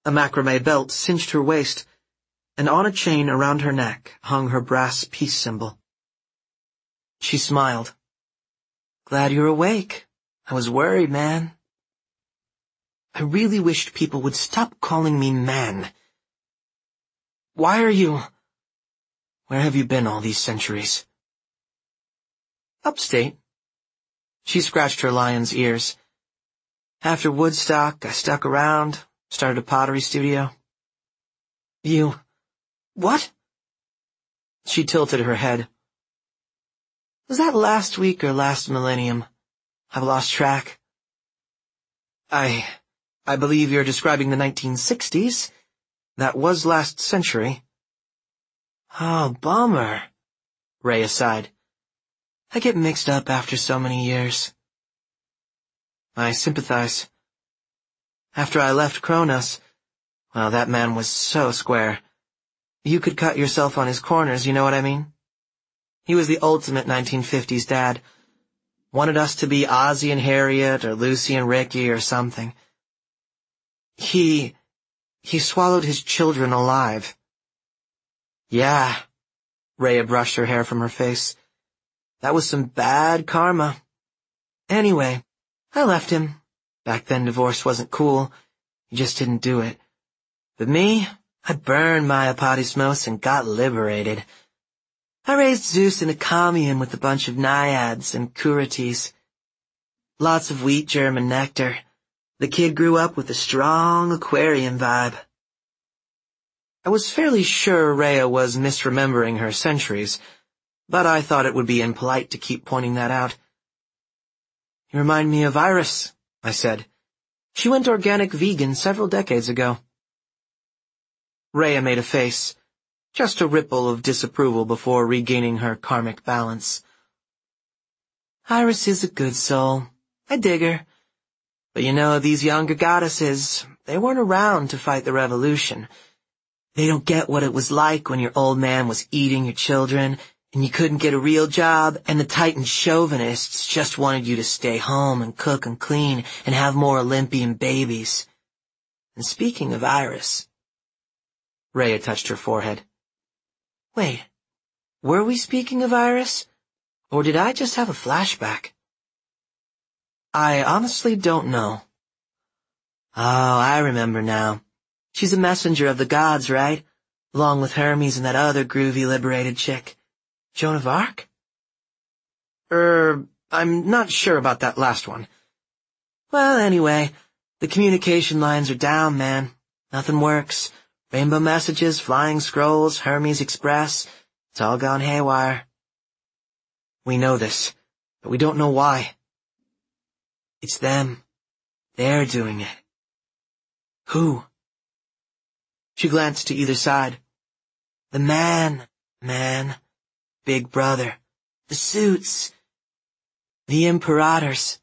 A macrame belt cinched her waist, and on a chain around her neck hung her brass peace symbol. She smiled. "Glad you're awake. I was worried, man." I really wished people would stop calling me man. Where have you been all these centuries? Upstate. She scratched her lion's ears. After Woodstock, I stuck around, started a pottery studio. What? She tilted her head. Was that last week or last millennium? I've lost track. I believe you're describing the 1960s. That was last century. Oh, bummer, Rhea sighed. I get mixed up after so many years. I sympathize. After I left Kronos, well, that man was so square. You could cut yourself on his corners, you know what I mean? He was the ultimate 1950s dad. Wanted us to be Ozzie and Harriet or Lucy and Ricky or something. He swallowed his children alive. Yeah, Rhea brushed her hair from her face. That was some bad karma. Anyway, I left him. Back then divorce wasn't cool. You just didn't do it. But me, I burned my apotismos and got liberated. I raised Zeus in a commune with a bunch of naiads and curates. Lots of wheat germ and nectar. The kid grew up with a strong aquarium vibe. I was fairly sure Rhea was misremembering her centuries, but I thought it would be impolite to keep pointing that out. You remind me of Iris, I said. She went organic vegan several decades ago. Rhea made a face, just a ripple of disapproval before regaining her karmic balance. Iris is a good soul. I dig her. But you know, these younger goddesses, they weren't around to fight the revolution. They don't get what it was like when your old man was eating your children, and you couldn't get a real job, and the Titan chauvinists just wanted you to stay home and cook and clean and have more Olympian babies. And speaking of Iris... Rhea touched her forehead. Wait, were we speaking of Iris? Or did I just have a flashback? I honestly don't know. Oh, I remember now. She's a messenger of the gods, right? Along with Hermes and that other groovy liberated chick. Joan of Arc? I'm not sure about that last one. Well, anyway, the communication lines are down, man. Nothing works. Rainbow messages, flying scrolls, Hermes Express. It's all gone haywire. We know this, but we don't know why. It's them. They're doing it. Who? She glanced to either side. The man. Big Brother. The suits. The Imperators.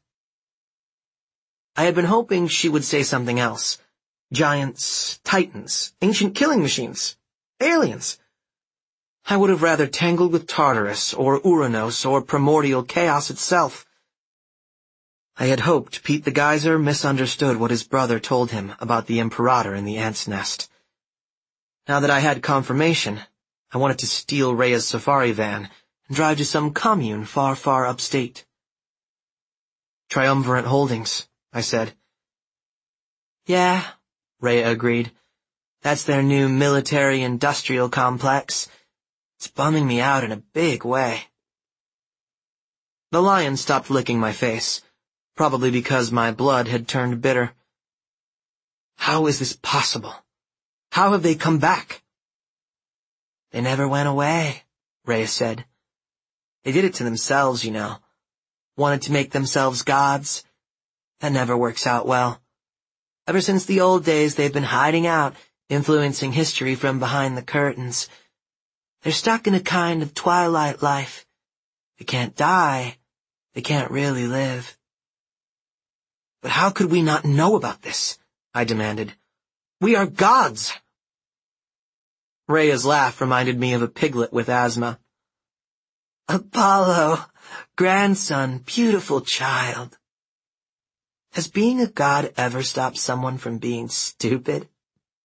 I had been hoping she would say something else. Giants, titans, ancient killing machines, aliens. I would have rather tangled with Tartarus or Uranos or primordial chaos itself. I had hoped Pete the Geyser misunderstood what his brother told him about the Imperator in the ant's nest. Now that I had confirmation, I wanted to steal Rhea's safari van and drive to some commune far, far upstate. Triumvirate Holdings, I said. Yeah, Rhea agreed. That's their new military-industrial complex. It's bumming me out in a big way. The lion stopped licking my face, probably because my blood had turned bitter. How is this possible? How have they come back? They never went away, Rhea said. They did it to themselves, you know. Wanted to make themselves gods. That never works out well. Ever since the old days, they've been hiding out, influencing history from behind the curtains. They're stuck in a kind of twilight life. They can't die. They can't really live. But how could we not know about this? I demanded. We are gods! Rhea's laugh reminded me of a piglet with asthma. Apollo, grandson, beautiful child. Has being a god ever stopped someone from being stupid?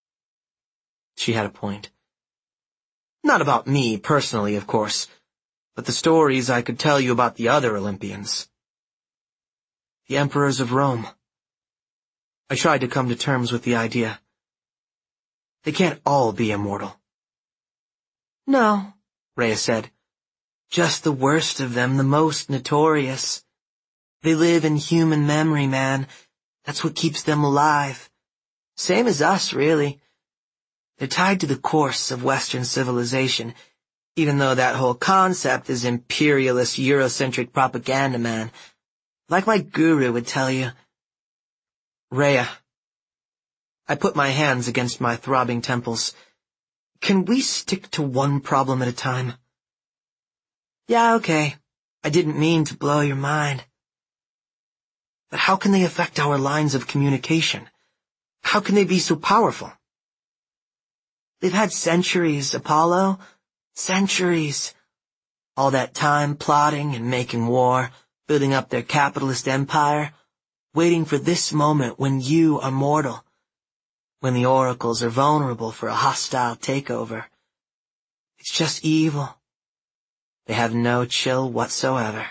She had a point. Not about me personally, of course, but the stories I could tell you about the other Olympians. The emperors of Rome. I tried to come to terms with the idea. They can't all be immortal. No, Rhea said. Just the worst of them, the most notorious. They live in human memory, man. That's what keeps them alive. Same as us, really. They're tied to the course of Western civilization, even though that whole concept is imperialist Eurocentric propaganda, man. Like my guru would tell you. Rhea. I put my hands against my throbbing temples. Can we stick to one problem at a time? Yeah, okay. I didn't mean to blow your mind. But how can they affect our lines of communication? How can they be so powerful? They've had centuries, Apollo. Centuries. All that time plotting and making war, building up their capitalist empire, waiting for this moment when you are mortal, when the oracles are vulnerable for a hostile takeover. It's just evil. They have no chill whatsoever.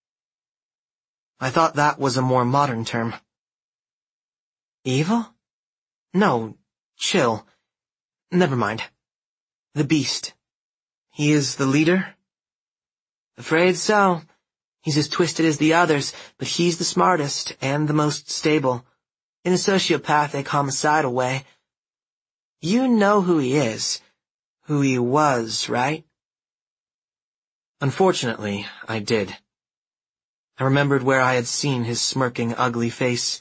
I thought that was a more modern term. Evil? No, chill. Never mind. The beast. He is the leader? Afraid so. He's as twisted as the others, but he's the smartest and the most stable, in a sociopathic, homicidal way. You know who he is, who he was, right? Unfortunately, I did. I remembered where I had seen his smirking, ugly face.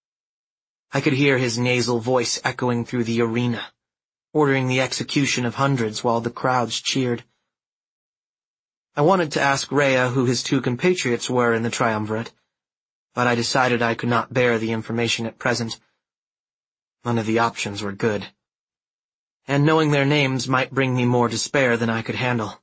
I could hear his nasal voice echoing through the arena, ordering the execution of hundreds while the crowds cheered. I wanted to ask Rhea who his two compatriots were in the triumvirate, but I decided I could not bear the information at present. None of the options were good, and knowing their names might bring me more despair than I could handle.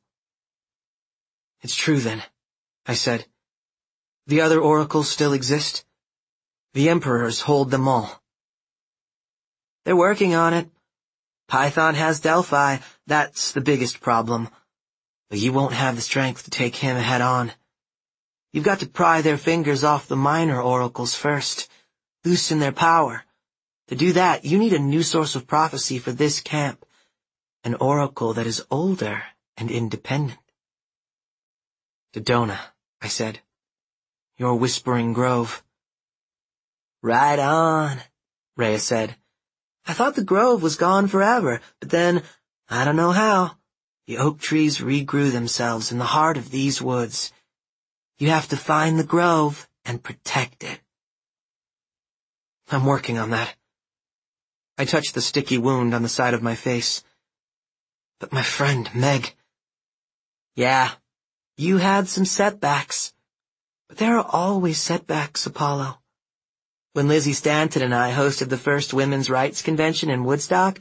It's true then, I said. The other oracles still exist. The emperors hold them all. They're working on it. Python has Delphi, that's the biggest problem. But you won't have the strength to take him head on. You've got to pry their fingers off the minor oracles first, loosen their power. To do that, you need a new source of prophecy for this camp, an oracle that is older and independent. Dodona, I said. Your Whispering Grove. Right on, Rhea said. I thought the grove was gone forever, but then, I don't know how, the oak trees regrew themselves in the heart of these woods. You have to find the grove and protect it. I'm working on that. I touched the sticky wound on the side of my face. But my friend, Meg. Yeah, you had some setbacks. But there are always setbacks, Apollo. When Lizzie Stanton and I hosted the first women's rights convention in Woodstock—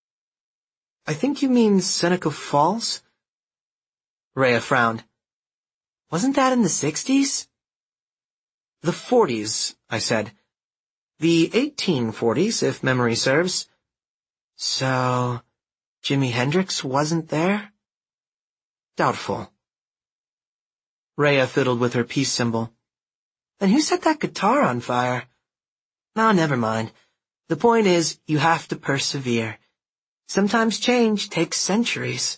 I think you mean Seneca Falls? Rhea frowned. Wasn't that in the 60s? The 40s, I said. The 1840s, if memory serves. So, Jimi Hendrix wasn't there? Doubtful. Rhea fiddled with her peace symbol. Then who set that guitar on fire? No, never mind. The point is, you have to persevere. Sometimes change takes centuries.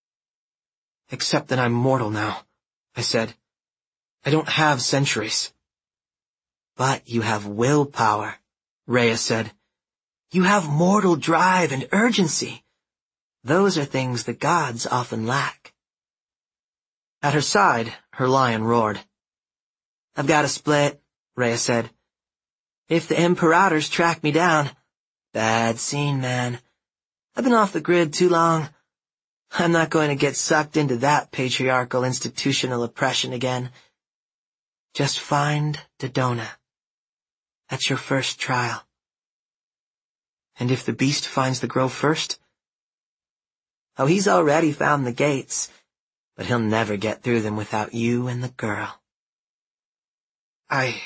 Except that I'm mortal now, I said. I don't have centuries. But you have willpower, Rhea said. You have mortal drive and urgency. Those are things the gods often lack. At her side, her lion roared. I've got to split, Rhea said. If the Imperators track me down— bad scene, man. I've been off the grid too long. I'm not going to get sucked into that patriarchal institutional oppression again. Just find Dodona. That's your first trial. And if the beast finds the grove first? Oh, he's already found the gates, but he'll never get through them without you and the girl. I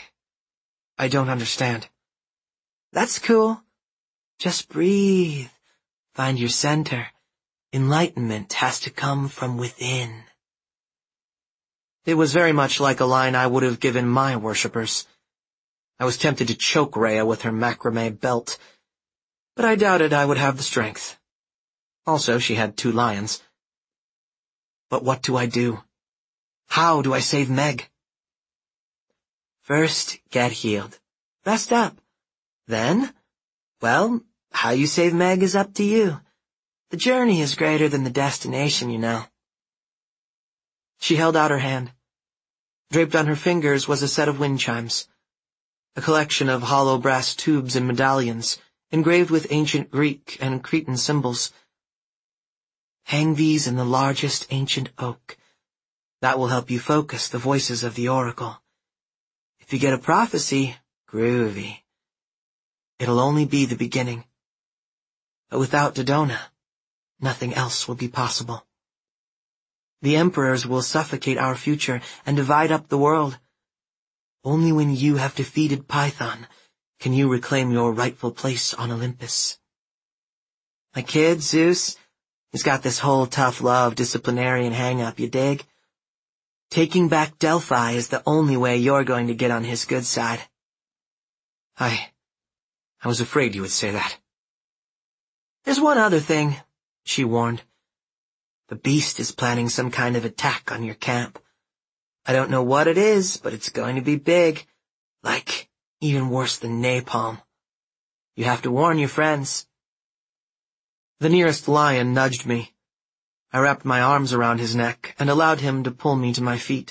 don't understand. That's cool. Just breathe. Find your center. Enlightenment has to come from within. It was very much like a line I would have given my worshippers. I was tempted to choke Rhea with her macrame belt, but I doubted I would have the strength. Also, she had 2 lions. But what do I do? How do I save Meg? First, get healed. Rest up. Then, well, how you save Meg is up to you. The journey is greater than the destination, you know. She held out her hand. Draped on her fingers was a set of wind chimes, a collection of hollow brass tubes and medallions, engraved with ancient Greek and Cretan symbols. Hang these in the largest ancient oak. That will help you focus the voices of the oracle. If you get a prophecy, groovy. It'll only be the beginning. But without Dodona, nothing else will be possible. The emperors will suffocate our future and divide up the world. Only when you have defeated Python can you reclaim your rightful place on Olympus. My kid, Zeus, he's got this whole tough love disciplinarian hang-up, you dig? Taking back Delphi is the only way you're going to get on his good side. I was afraid you would say that. There's one other thing, she warned. The beast is planning some kind of attack on your camp. I don't know what it is, but it's going to be big. Like, even worse than napalm. You have to warn your friends. The nearest lion nudged me. I wrapped my arms around his neck and allowed him to pull me to my feet.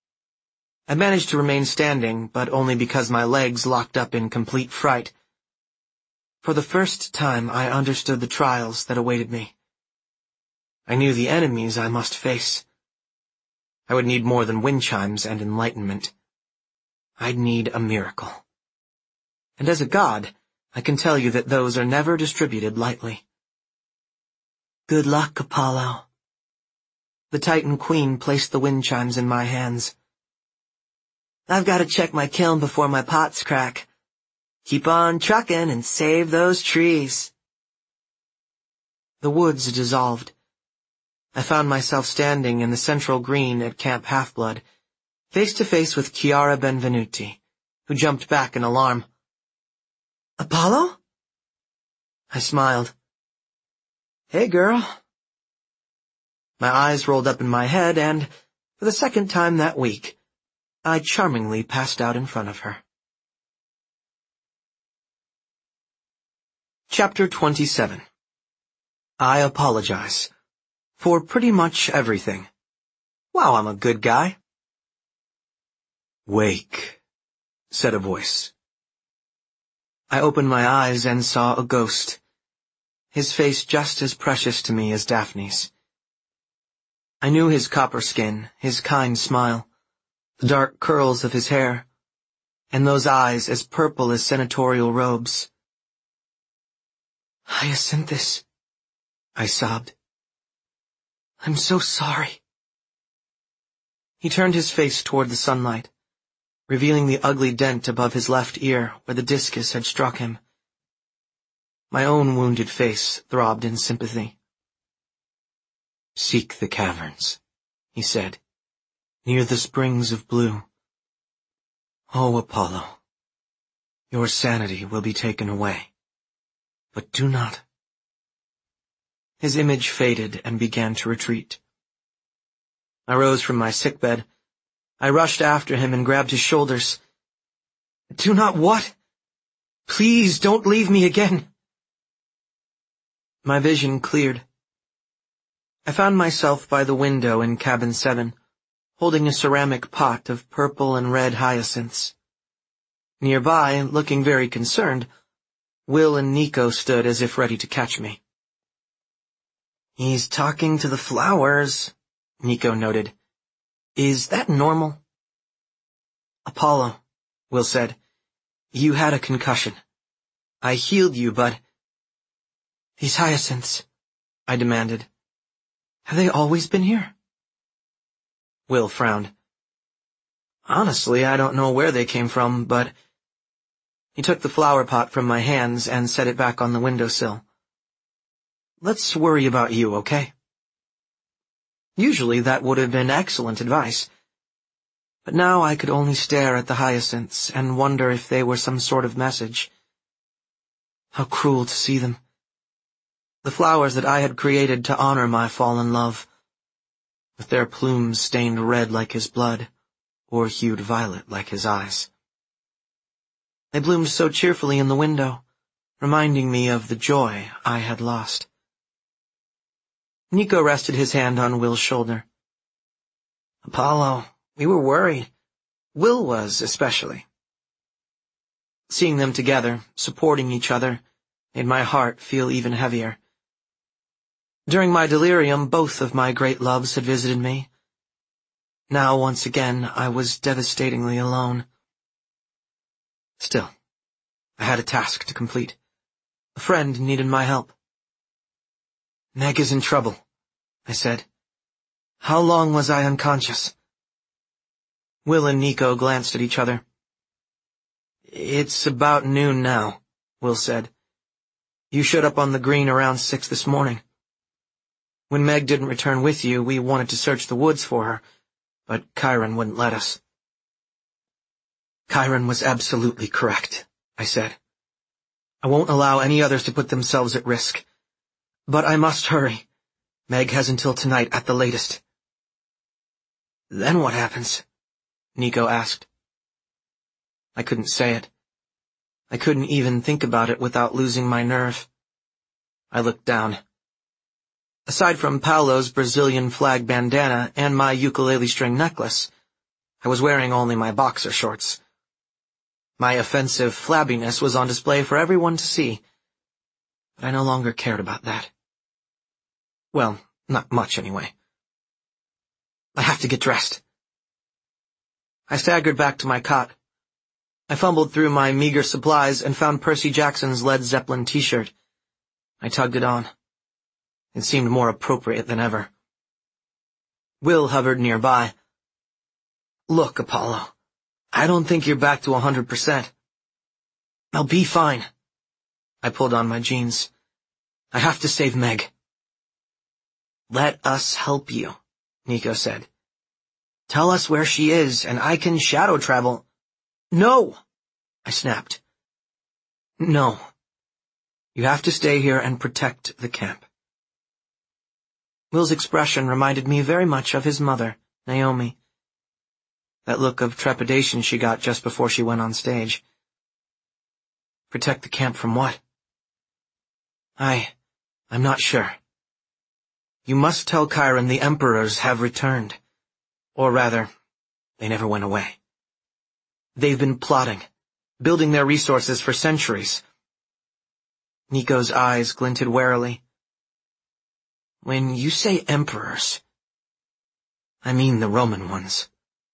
I managed to remain standing, but only because my legs locked up in complete fright. For the first time, I understood the trials that awaited me. I knew the enemies I must face. I would need more than wind chimes and enlightenment. I'd need a miracle. And as a god, I can tell you that those are never distributed lightly. Good luck, Apollo. The Titan Queen placed the wind chimes in my hands. I've got to check my kiln before my pots crack. Keep on trucking and save those trees. The woods dissolved. I found myself standing in the central green at Camp Half-Blood, face to face with Chiara Benvenuti, who jumped back in alarm. Apollo? I smiled. Hey, girl. My eyes rolled up in my head, and, for the second time that week, I charmingly passed out in front of her. Chapter 27. I apologize. For pretty much everything. Wow, I'm a good guy. Wake, said a voice. I opened my eyes and saw a ghost, his face just as precious to me as Daphne's. I knew his copper skin, his kind smile, the dark curls of his hair, and those eyes as purple as senatorial robes. Hyacinthus, I sobbed. I'm so sorry. He turned his face toward the sunlight, revealing the ugly dent above his left ear where the discus had struck him. My own wounded face throbbed in sympathy. Seek the caverns, he said, near the springs of blue. Oh, Apollo, your sanity will be taken away, but do not. His image faded and began to retreat. I rose from my sickbed. I rushed after him and grabbed his shoulders. Do not what? Please don't leave me again. My vision cleared. I found myself by the window in cabin 7, holding a ceramic pot of purple and red hyacinths. Nearby, looking very concerned, Will and Nico stood as if ready to catch me. He's talking to the flowers, Nico noted. Is that normal? Apollo, Will said, you had a concussion. I healed you, but... These hyacinths, I demanded. Have they always been here? Will frowned. Honestly, I don't know where they came from, but... He took the flower pot from my hands and set it back on the windowsill. let's worry about you, okay? Usually that would have been excellent advice. But now I could only stare at the hyacinths and wonder if they were some sort of message. How cruel to see them. The flowers that I had created to honor my fallen love, with their plumes stained red like his blood, or hued violet like his eyes. They bloomed so cheerfully in the window, reminding me of the joy I had lost. Nico rested his hand on Will's shoulder. Apollo, we were worried. Will was, especially. Seeing them together, supporting each other, made my heart feel even heavier. During my delirium, both of my great loves had visited me. Now, once again, I was devastatingly alone. Still, I had a task to complete. A friend needed my help. Meg is in trouble, I said. How long was I unconscious? Will and Nico glanced at each other. It's about noon now, Will said. You showed up on the green around 6 this morning. When Meg didn't return with you, we wanted to search the woods for her, but Chiron wouldn't let us. Chiron was absolutely correct, I said. I won't allow any others to put themselves at risk. But I must hurry. Meg has until tonight at the latest. Then what happens? Nico asked. I couldn't say it. I couldn't even think about it without losing my nerve. I looked down. Aside from Paolo's Brazilian flag bandana and my ukulele string necklace, I was wearing only my boxer shorts. My offensive flabbiness was on display for everyone to see, but I no longer cared about that. Well, not much anyway. I have to get dressed. I staggered back to my cot. I fumbled through my meager supplies and found Percy Jackson's Led Zeppelin t-shirt. I tugged it on. It seemed more appropriate than ever. Will hovered nearby. Look, Apollo, I don't think you're back to 100%. I'll be fine. I pulled on my jeans. I have to save Meg. Let us help you, Nico said. Tell us where she is, and I can shadow travel. No, I snapped. No. You have to stay here and protect the camp. Will's expression reminded me very much of his mother, Naomi. That look of trepidation she got just before she went on stage. Protect the camp from what? I'm not sure. You must tell Chiron the emperors have returned. Or rather, they never went away. They've been plotting, building their resources for centuries. Nico's eyes glinted warily. When you say emperors, I mean the Roman ones.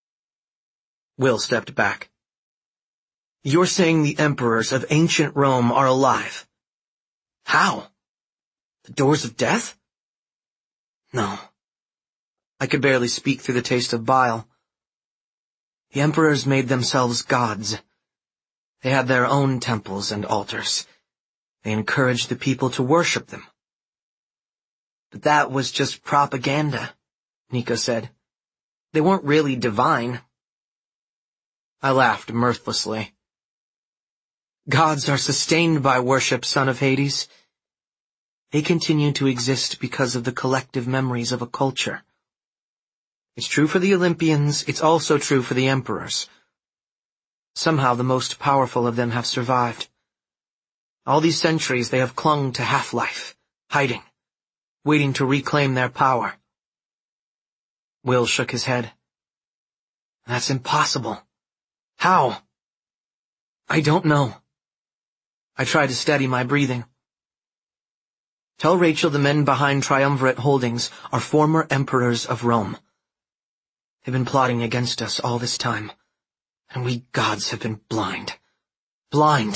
Will stepped back. You're saying the emperors of ancient Rome are alive? How? The doors of death? No. I could barely speak through the taste of bile. The emperors made themselves gods. They had their own temples and altars. They encouraged the people to worship them. But that was just propaganda, Nico said. They weren't really divine. I laughed mirthlessly. Gods are sustained by worship, son of Hades. They continue to exist because of the collective memories of a culture. It's true for the Olympians, it's also true for the emperors. Somehow the most powerful of them have survived. All these centuries they have clung to half-life, hiding, waiting to reclaim their power. Will shook his head. That's impossible. How? I don't know. I tried to steady my breathing. Tell Rachel the men behind Triumvirate Holdings are former emperors of Rome. They've been plotting against us all this time, and we gods have been blind. Blind.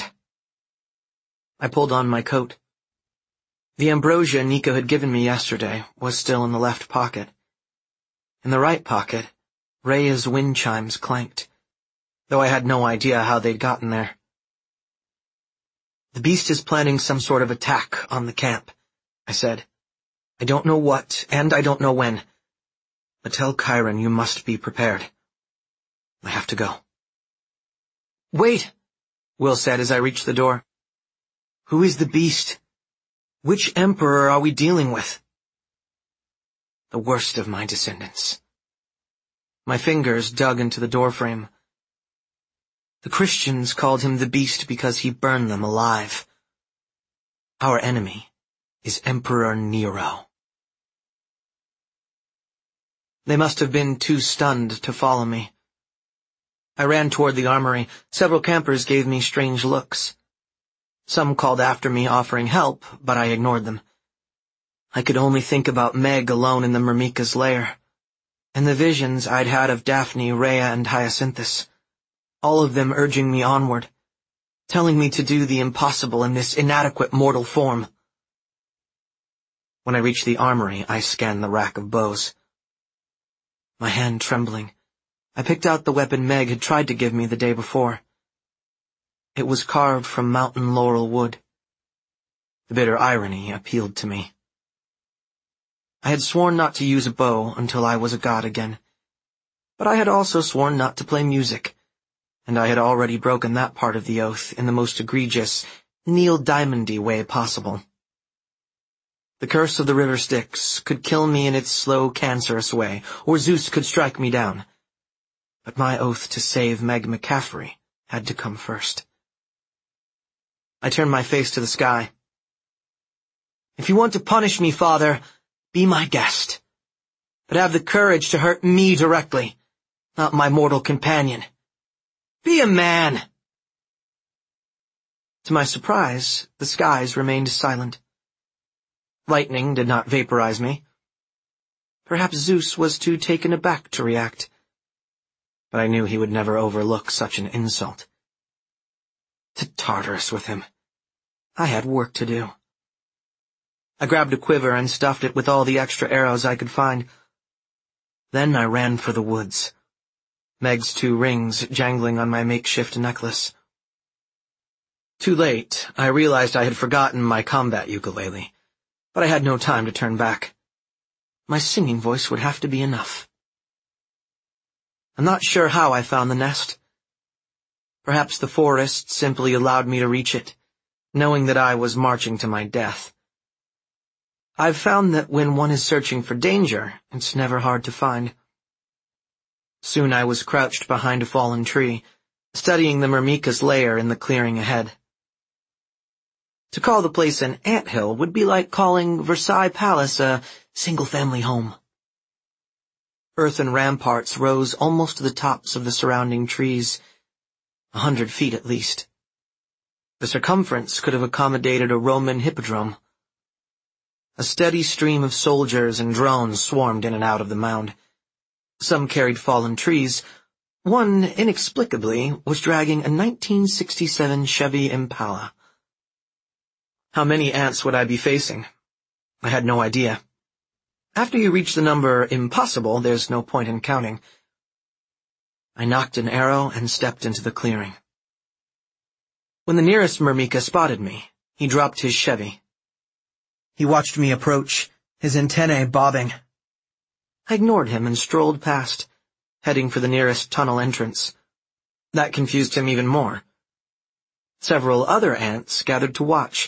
I pulled on my coat. The ambrosia Nico had given me yesterday was still in the left pocket. In the right pocket, Rhea's wind chimes clanked, though I had no idea how they'd gotten there. The beast is planning some sort of attack on the camp, I said. "I don't know what, and I don't know when. But tell Chiron you must be prepared. I have to go." "Wait," Will said as I reached the door. "Who is the beast? Which emperor are we dealing with?" "The worst of my descendants." My fingers dug into the doorframe. "The Christians called him the beast because he burned them alive. Our enemy is Emperor Nero." They must have been too stunned to follow me. I ran toward the armory. Several campers gave me strange looks. Some called after me offering help, but I ignored them. I could only think about Meg alone in the Myrmica's lair, and the visions I'd had of Daphne, Rhea, and Hyacinthus, all of them urging me onward, telling me to do the impossible in this inadequate mortal form. When I reached the armory, I scanned the rack of bows. My hand trembling, I picked out the weapon Meg had tried to give me the day before. It was carved from mountain laurel wood. The bitter irony appealed to me. I had sworn not to use a bow until I was a god again, but I had also sworn not to play music, and I had already broken that part of the oath in the most egregious, Neil Diamond-y way possible. The curse of the river Styx could kill me in its slow, cancerous way, or Zeus could strike me down. But my oath to save Meg McCaffrey had to come first. I turned my face to the sky. "If you want to punish me, Father, be my guest. But have the courage to hurt me directly, not my mortal companion. Be a man!" To my surprise, the skies remained silent. Lightning did not vaporize me. Perhaps Zeus was too taken aback to react. But I knew he would never overlook such an insult. To Tartarus with him. I had work to do. I grabbed a quiver and stuffed it with all the extra arrows I could find. Then I ran for the woods, Meg's 2 rings jangling on my makeshift necklace. Too late, I realized I had forgotten my combat ukulele, but I had no time to turn back. My singing voice would have to be enough. I'm not sure how I found the nest. Perhaps the forest simply allowed me to reach it, knowing that I was marching to my death. I've found that when one is searching for danger, it's never hard to find. Soon I was crouched behind a fallen tree, studying the Myrmica's lair in the clearing ahead. To call the place an anthill would be like calling Versailles Palace a single-family home. Earthen ramparts rose almost to the tops of the surrounding trees, 100 feet at least. The circumference could have accommodated a Roman hippodrome. A steady stream of soldiers and drones swarmed in and out of the mound. Some carried fallen trees. One, inexplicably, was dragging a 1967 Chevy Impala. How many ants would I be facing? I had no idea. After you reach the number impossible, there's no point in counting. I knocked an arrow and stepped into the clearing. When the nearest Myrmica spotted me, he dropped his Chevy. He watched me approach, his antennae bobbing. I ignored him and strolled past, heading for the nearest tunnel entrance. That confused him even more. Several other ants gathered to watch.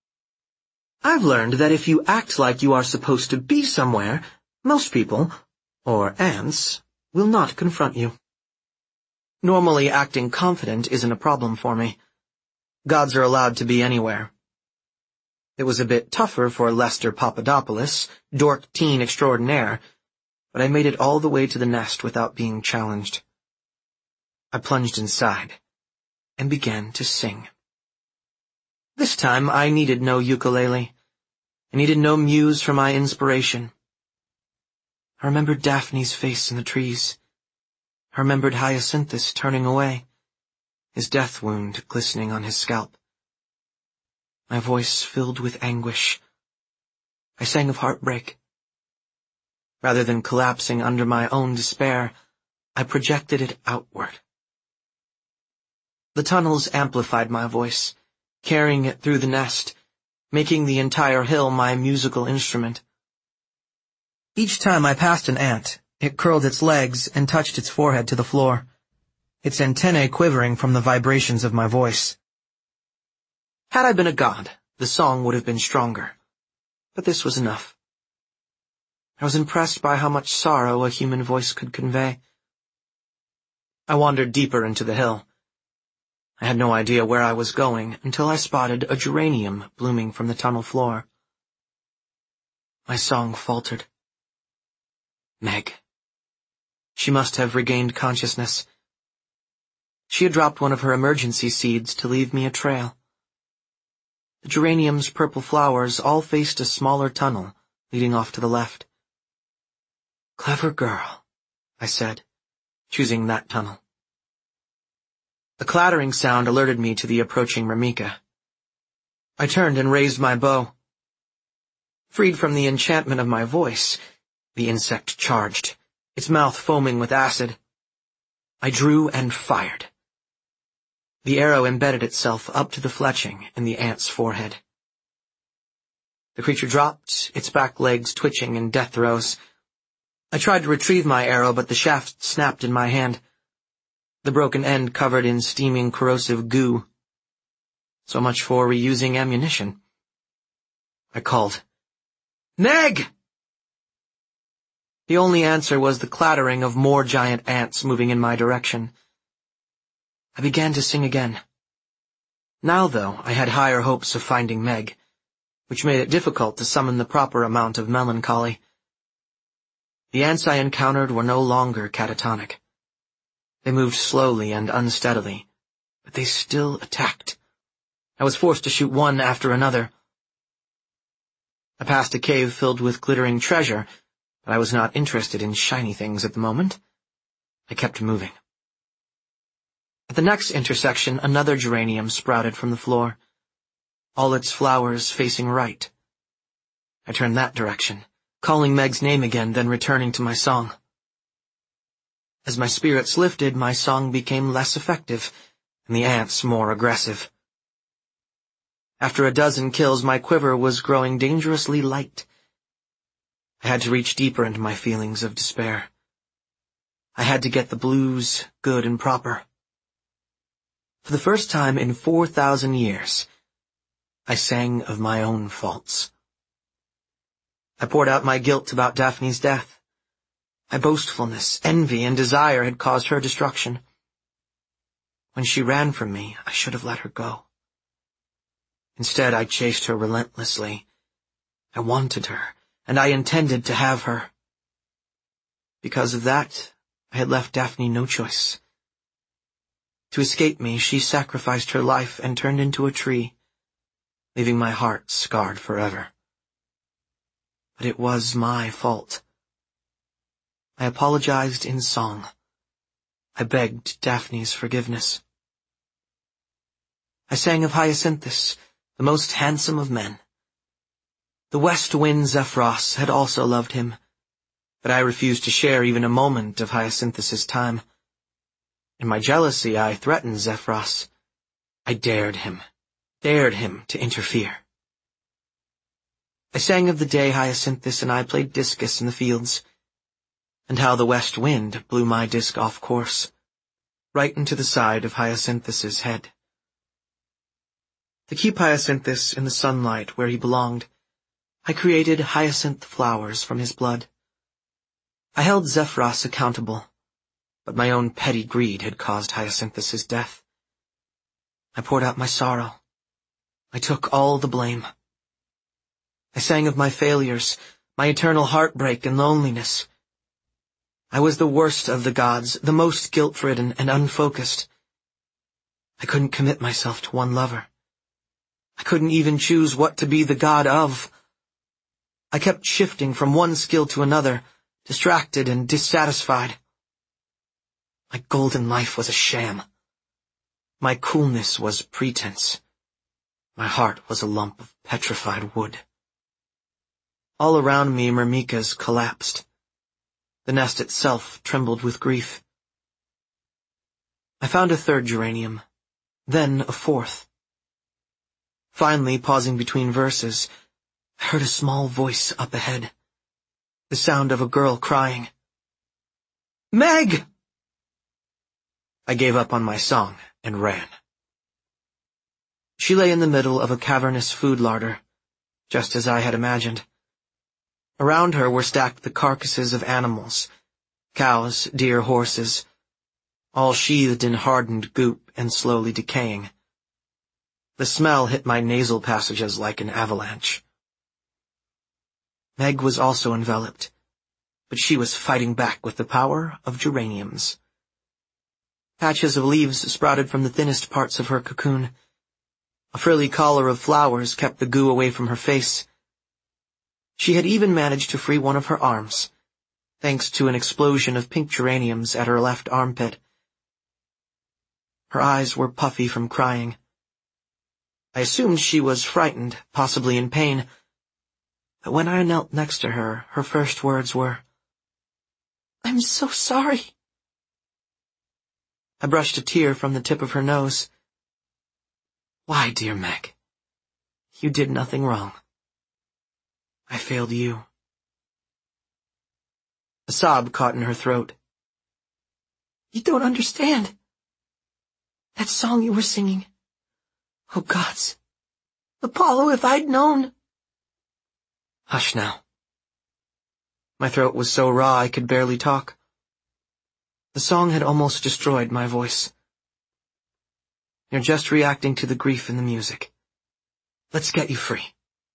I've learned that if you act like you are supposed to be somewhere, most people, or ants, will not confront you. Normally, acting confident isn't a problem for me. Gods are allowed to be anywhere. It was a bit tougher for Lester Papadopoulos, dork teen extraordinaire, but I made it all the way to the nest without being challenged. I plunged inside and began to sing. This time I needed no ukulele. I needed no muse for my inspiration. I remembered Daphne's face in the trees. I remembered Hyacinthus turning away, his death wound glistening on his scalp. My voice filled with anguish. I sang of heartbreak. Rather than collapsing under my own despair, I projected it outward. The tunnels amplified my voice, carrying it through the nest, making the entire hill my musical instrument. Each time I passed an ant, it curled its legs and touched its forehead to the floor, its antennae quivering from the vibrations of my voice. Had I been a god, the song would have been stronger, but this was enough. I was impressed by how much sorrow a human voice could convey. I wandered deeper into the hill. I had no idea where I was going until I spotted a geranium blooming from the tunnel floor. My song faltered. Meg. She must have regained consciousness. She had dropped one of her emergency seeds to leave me a trail. The geranium's purple flowers all faced a smaller tunnel leading off to the left. Clever girl, I said, choosing that tunnel. A clattering sound alerted me to the approaching Ramika. I turned and raised my bow. Freed from the enchantment of my voice, the insect charged, its mouth foaming with acid. I drew and fired. The arrow embedded itself up to the fletching in the ant's forehead. The creature dropped, its back legs twitching in death throes. I tried to retrieve my arrow, but the shaft snapped in my hand, the broken end covered in steaming corrosive goo. So much for reusing ammunition. I called, "Neg!" The only answer was the clattering of more giant ants moving in my direction. I began to sing again. Now, though, I had higher hopes of finding Meg, which made it difficult to summon the proper amount of melancholy. The ants I encountered were no longer catatonic. They moved slowly and unsteadily, but they still attacked. I was forced to shoot one after another. I passed a cave filled with glittering treasure, but I was not interested in shiny things at the moment. I kept moving. At the next intersection, another geranium sprouted from the floor, all its flowers facing right. I turned that direction, calling Meg's name again, then returning to my song. As my spirits lifted, my song became less effective, and the ants more aggressive. After a dozen kills, my quiver was growing dangerously light. I had to reach deeper into my feelings of despair. I had to get the blues good and proper. For the first time in 4,000 years, I sang of my own faults. I poured out my guilt about Daphne's death. My boastfulness, envy, and desire had caused her destruction. When she ran from me, I should have let her go. Instead, I chased her relentlessly. I wanted her, and I intended to have her. Because of that, I had left Daphne no choice. To escape me, she sacrificed her life and turned into a tree, leaving my heart scarred forever. But it was my fault. I apologized in song. I begged Daphne's forgiveness. I sang of Hyacinthus, the most handsome of men. The west wind Zephyros had also loved him, but I refused to share even a moment of Hyacinthus's time. In my jealousy, I threatened Zephyros. I dared him to interfere. I sang of the day Hyacinthus and I played discus in the fields, and how the west wind blew my disc off course, right into the side of Hyacinthus's head. To keep Hyacinthus in the sunlight where he belonged, I created hyacinth flowers from his blood. I held Zephyros accountable, but my own petty greed had caused Hyacinthus's death. I poured out my sorrow. I took all the blame. I sang of my failures, my eternal heartbreak and loneliness. I was the worst of the gods, the most guilt-ridden and unfocused. I couldn't commit myself to one lover. I couldn't even choose what to be the god of. I kept shifting from one skill to another, distracted and dissatisfied. My golden life was a sham. My coolness was pretense. My heart was a lump of petrified wood. All around me, myrmicas collapsed. The nest itself trembled with grief. I found a third geranium, then a fourth. Finally, pausing between verses, I heard a small voice up ahead. The sound of a girl crying. "Meg!" I gave up on my song and ran. She lay in the middle of a cavernous food larder, just as I had imagined. Around her were stacked the carcasses of animals, cows, deer, horses, all sheathed in hardened goop and slowly decaying. The smell hit my nasal passages like an avalanche. Meg was also enveloped, but she was fighting back with the power of geraniums. Patches of leaves sprouted from the thinnest parts of her cocoon. A frilly collar of flowers kept the goo away from her face. She had even managed to free one of her arms, thanks to an explosion of pink geraniums at her left armpit. Her eyes were puffy from crying. I assumed she was frightened, possibly in pain, but when I knelt next to her, her first words were, "I'm so sorry." I brushed a tear from the tip of her nose. "Why, dear Meg? You did nothing wrong. I failed you." A sob caught in her throat. "You don't understand. That song you were singing. Oh, gods. Apollo, if I'd known." "Hush now." My throat was so raw I could barely talk. The song had almost destroyed my voice. "You're just reacting to the grief in the music. Let's get you free."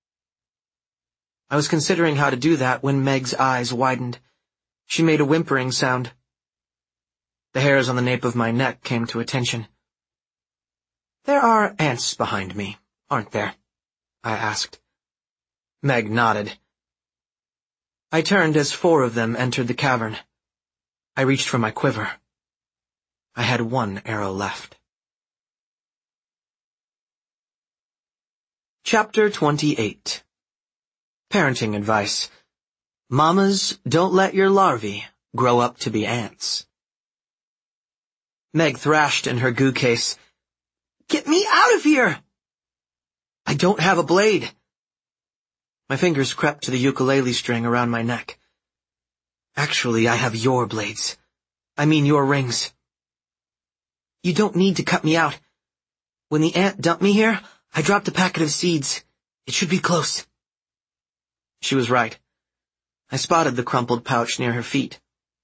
I was considering how to do that when Meg's eyes widened. She made a whimpering sound. The hairs on the nape of my neck came to attention. "There are ants behind me, aren't there?" I asked. Meg nodded. I turned as 4 of them entered the cavern. I reached for my quiver. I had 1 arrow left. Chapter 28. Parenting advice. Mamas, don't let your larvae grow up to be ants. Meg thrashed in her goo case. "Get me out of here!" "I don't have a blade." My fingers crept to the ukulele string around my neck. "Actually, I have your blades. I mean your rings." "You don't need to cut me out. When the ant dumped me here, I dropped a packet of seeds. It should be close." She was right. I spotted the crumpled pouch near her feet.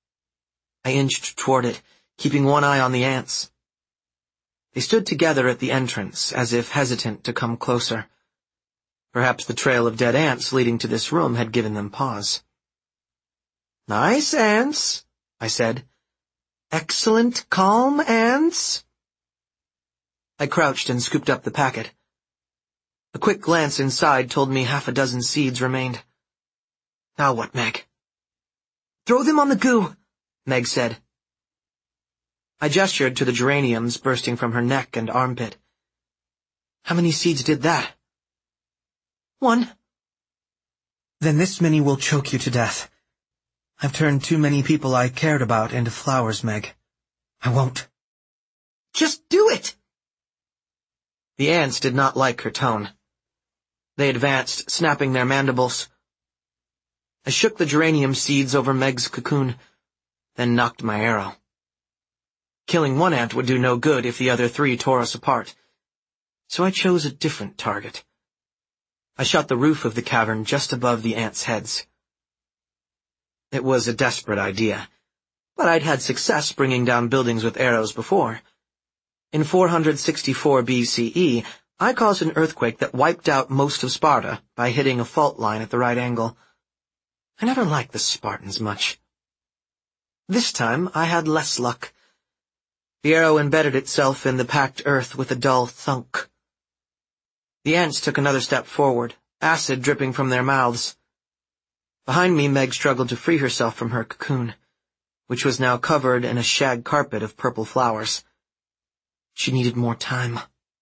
I inched toward it, keeping one eye on the ants. They stood together at the entrance, as if hesitant to come closer. Perhaps the trail of dead ants leading to this room had given them pause. "Nice ants," I said. "Excellent, calm ants." I crouched and scooped up the packet. A quick glance inside told me half a dozen seeds remained. "Now what, Meg?" "Throw them on the goo," Meg said. I gestured to the geraniums bursting from her neck and armpit. "How many seeds did that?" "1. "Then this many will choke you to death. I've turned too many people I cared about into flowers, Meg. I won't." "Just do it!" The ants did not like her tone. They advanced, snapping their mandibles. I shook the geranium seeds over Meg's cocoon, then knocked my arrow. Killing 1 ant would do no good if the other 3 tore us apart, so I chose a different target. I shot the roof of the cavern just above the ants' heads. It was a desperate idea, but I'd had success bringing down buildings with arrows before. In 464 BCE, I caused an earthquake that wiped out most of Sparta by hitting a fault line at the right angle. I never liked the Spartans much. This time, I had less luck. The arrow embedded itself in the packed earth with a dull thunk. The ants took another step forward, acid dripping from their mouths. Behind me, Meg struggled to free herself from her cocoon, which was now covered in a shag carpet of purple flowers. She needed more time.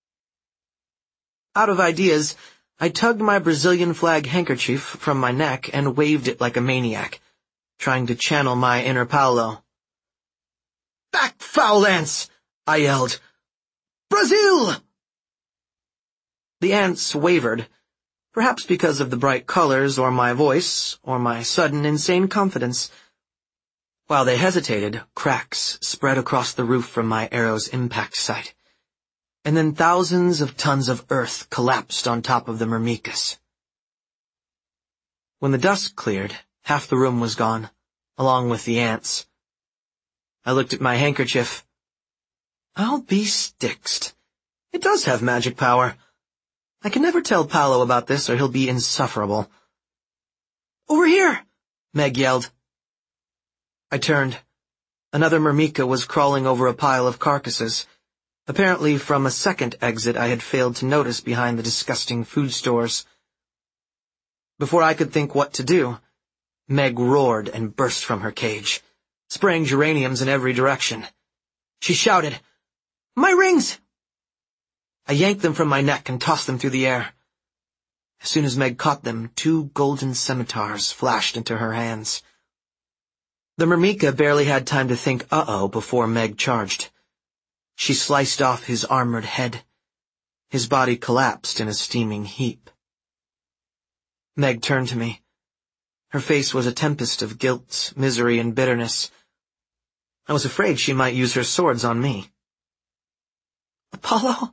Out of ideas, I tugged my Brazilian flag handkerchief from my neck and waved it like a maniac, trying to channel my inner Paulo. "Back, foul ants!" I yelled. "Brazil!" The ants wavered, perhaps because of the bright colors or my voice or my sudden insane confidence. While they hesitated, cracks spread across the roof from my arrow's impact site, and then thousands of tons of earth collapsed on top of the Myrmicas. When the dust cleared, half the room was gone, along with the ants. I looked at my handkerchief. I'll be stixed. It does have magic power. I can never tell Paolo about this or he'll be insufferable. "Over here!" Meg yelled. I turned. Another Myrmica was crawling over a pile of carcasses, apparently from a second exit I had failed to notice behind the disgusting food stores. Before I could think what to do, Meg roared and burst from her cage, spraying geraniums in every direction. She shouted, "My rings!" I yanked them from my neck and tossed them through the air. As soon as Meg caught them, 2 golden scimitars flashed into her hands. The Myrmica barely had time to think uh-oh before Meg charged. She sliced off his armored head. His body collapsed in a steaming heap. Meg turned to me. Her face was a tempest of guilt, misery, and bitterness. I was afraid she might use her swords on me. "Apollo?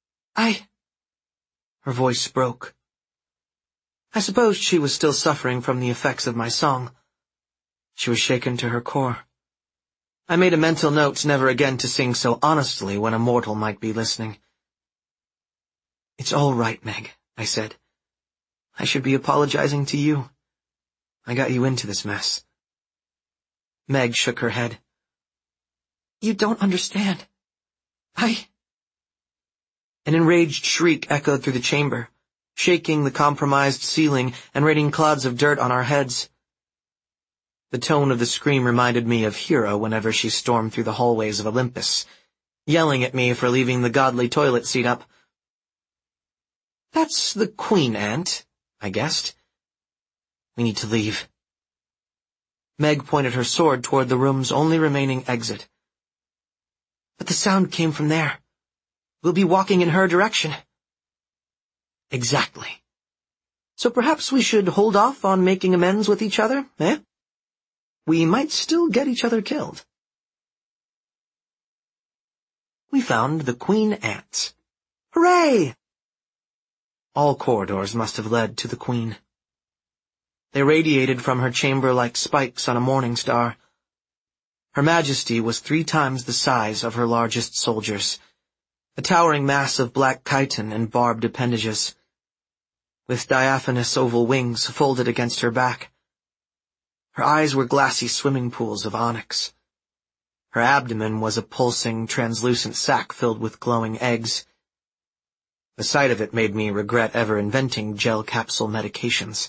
Her voice broke. I supposed she was still suffering from the effects of my song. She was shaken to her core. I made a mental note never again to sing so honestly when a mortal might be listening. "It's all right, Meg," I said. "I should be apologizing to you. I got you into this mess." Meg shook her head. "You don't understand. An enraged shriek echoed through the chamber, shaking the compromised ceiling and raining clouds of dirt on our heads. The tone of the scream reminded me of Hera whenever she stormed through the hallways of Olympus, yelling at me for leaving the godly toilet seat up. "That's the queen ant," I guessed. "We need to leave." Meg pointed her sword toward the room's only remaining exit. "But the sound came from there. We'll be walking in her direction." "Exactly. So perhaps we should hold off on making amends with each other, eh? We might still get each other killed." We found the queen ants. Hooray! All corridors must have led to the queen. They radiated from her chamber like spikes on a morning star. Her Majesty was 3 times the size of her largest soldiers, a towering mass of black chitin and barbed appendages, with diaphanous oval wings folded against her back. Her eyes were glassy swimming pools of onyx. Her abdomen was a pulsing, translucent sac filled with glowing eggs. The sight of it made me regret ever inventing gel capsule medications.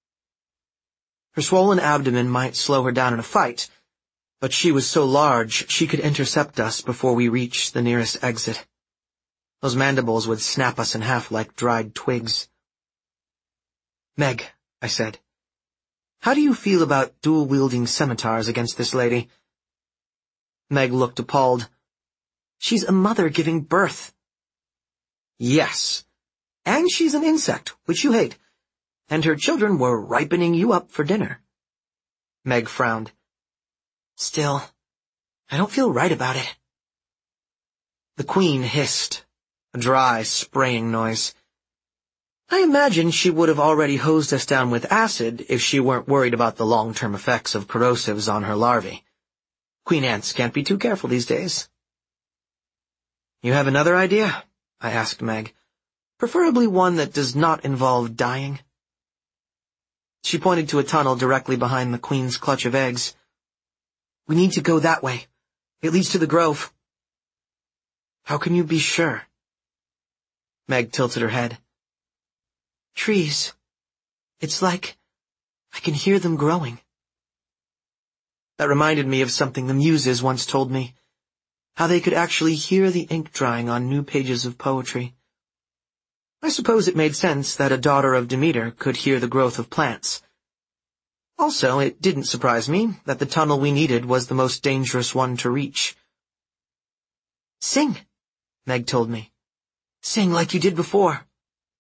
Her swollen abdomen might slow her down in a fight, but she was so large she could intercept us before we reached the nearest exit. Those mandibles would snap us in half like dried twigs. "Meg," I said, "how do you feel about dual-wielding scimitars against this lady?" Meg looked appalled. "She's a mother giving birth." "Yes, and she's an insect, which you hate, and her children were ripening you up for dinner." Meg frowned. "Still, I don't feel right about it." The queen hissed, a dry, spraying noise. I imagine she would have already hosed us down with acid if she weren't worried about the long-term effects of corrosives on her larvae. Queen ants can't be too careful these days. "You have another idea?" I asked Meg. "Preferably one that does not involve dying." She pointed to a tunnel directly behind the queen's clutch of eggs. "We need to go that way. It leads to the grove." "How can you be sure?" Meg tilted her head. "Trees. It's like I can hear them growing." That reminded me of something the Muses once told me, how they could actually hear the ink drying on new pages of poetry. I suppose it made sense that a daughter of Demeter could hear the growth of plants. Also, it didn't surprise me that the tunnel we needed was the most dangerous one to reach. "Sing," Meg told me. "Sing like you did before."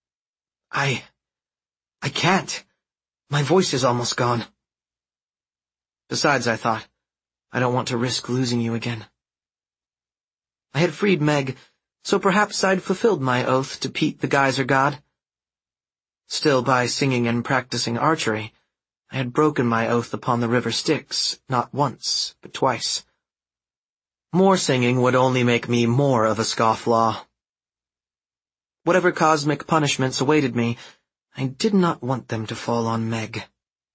I can't. My voice is almost gone. Besides, I thought, I don't want to risk losing you again. I had freed Meg, so perhaps I'd fulfilled my oath to Pete the Geyser God. Still, by singing and practicing archery, I had broken my oath upon the river Styx, not once, but twice. More singing would only make me more of a scofflaw. Whatever cosmic punishments awaited me, I did not want them to fall on Meg.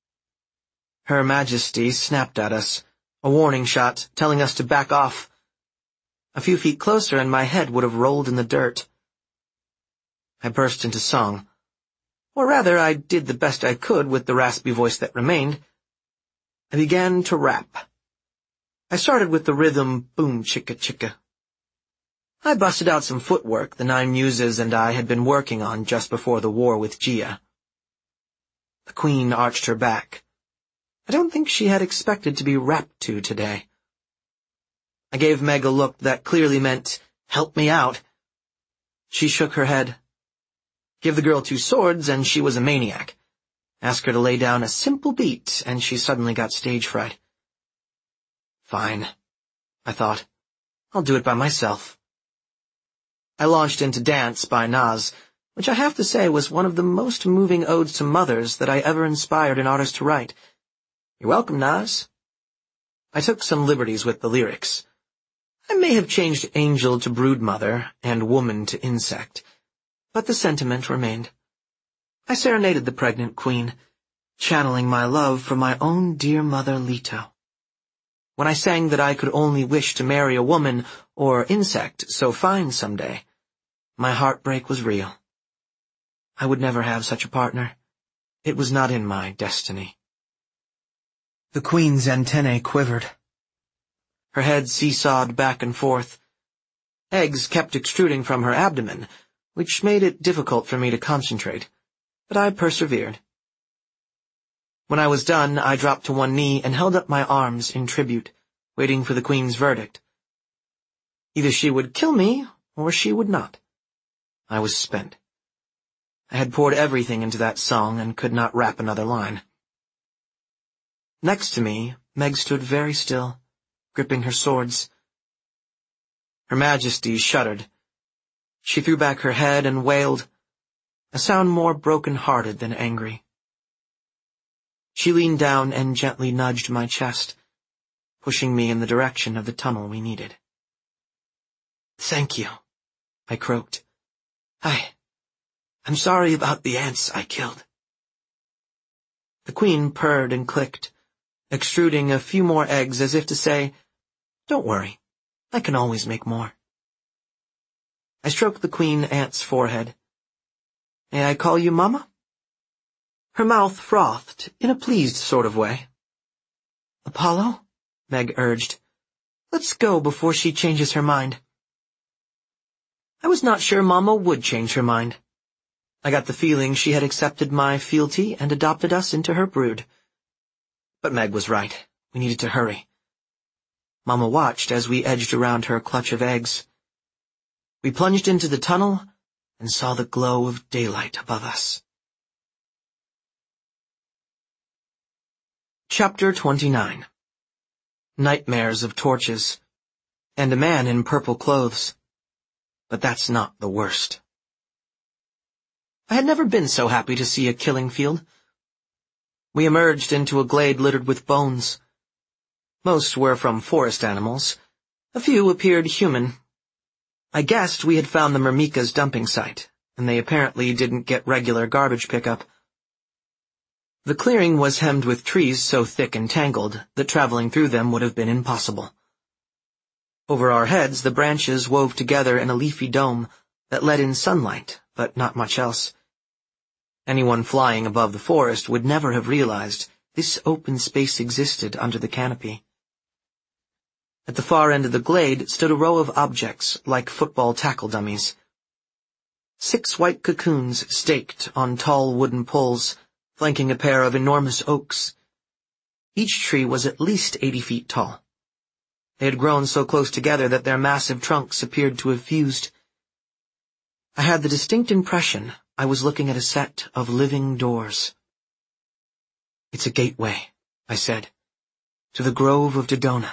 Her Majesty snapped at us, a warning shot, telling us to back off. A few feet closer and my head would have rolled in the dirt. I burst into song. Or rather, I did the best I could with the raspy voice that remained. I began to rap. I started with the rhythm boom chicka chicka. I busted out some footwork the Nine Muses and I had been working on just before the war with Gia. The Queen arched her back. I don't think she had expected to be rapped to today. I gave Meg a look that clearly meant, help me out. She shook her head. Give the girl 2 swords and she was a maniac. Ask her to lay down a simple beat and she suddenly got stage fright. Fine, I thought. I'll do it by myself. I launched into Dance by Nas, which I have to say was one of the most moving odes to mothers that I ever inspired an artist to write. You're welcome, Nas. I took some liberties with the lyrics. I may have changed angel to broodmother and woman to insect, but the sentiment remained. I serenaded the pregnant queen, channeling my love for my own dear mother Leto. When I sang that I could only wish to marry a woman or insect so fine someday, my heartbreak was real. I would never have such a partner. It was not in my destiny. The queen's antennae quivered. Her head seesawed back and forth. Eggs kept extruding from her abdomen, which made it difficult for me to concentrate, but I persevered. When I was done, I dropped to one knee and held up my arms in tribute, waiting for the queen's verdict. Either she would kill me, or she would not. I was spent. I had poured everything into that song and could not rap another line. Next to me, Meg stood very still, gripping her swords. Her Majesty shuddered. She threw back her head and wailed, a sound more broken-hearted than angry. She leaned down and gently nudged my chest, pushing me in the direction of the tunnel we needed. Thank you, I croaked. I'm sorry about the ants I killed. The queen purred and clicked, extruding a few more eggs as if to say, don't worry, I can always make more. I stroked the queen ant's forehead. May I call you Mama? Her mouth frothed in a pleased sort of way. Apollo? Meg urged. Let's go before she changes her mind. I was not sure Mama would change her mind. I got the feeling she had accepted my fealty and adopted us into her brood. But Meg was right. We needed to hurry. Mama watched as we edged around her clutch of eggs. We plunged into the tunnel and saw the glow of daylight above us. Chapter 29. Nightmares of torches, and a man in purple clothes. But that's not the worst. I had never been so happy to see a killing field. We emerged into a glade littered with bones. Most were from forest animals. A few appeared human. I guessed we had found the Myrmica's dumping site, and they apparently didn't get regular garbage pickup. The clearing was hemmed with trees so thick and tangled that traveling through them would have been impossible. Over our heads, the branches wove together in a leafy dome that let in sunlight, but not much else. Anyone flying above the forest would never have realized this open space existed under the canopy. At the far end of the glade stood a row of objects like football tackle dummies. 6 white cocoons staked on tall wooden poles, flanking a pair of enormous oaks. Each tree was at least 80 feet tall. They had grown so close together that their massive trunks appeared to have fused. I had the distinct impression I was looking at a set of living doors. "It's a gateway," I said, "to the Grove of Dodona."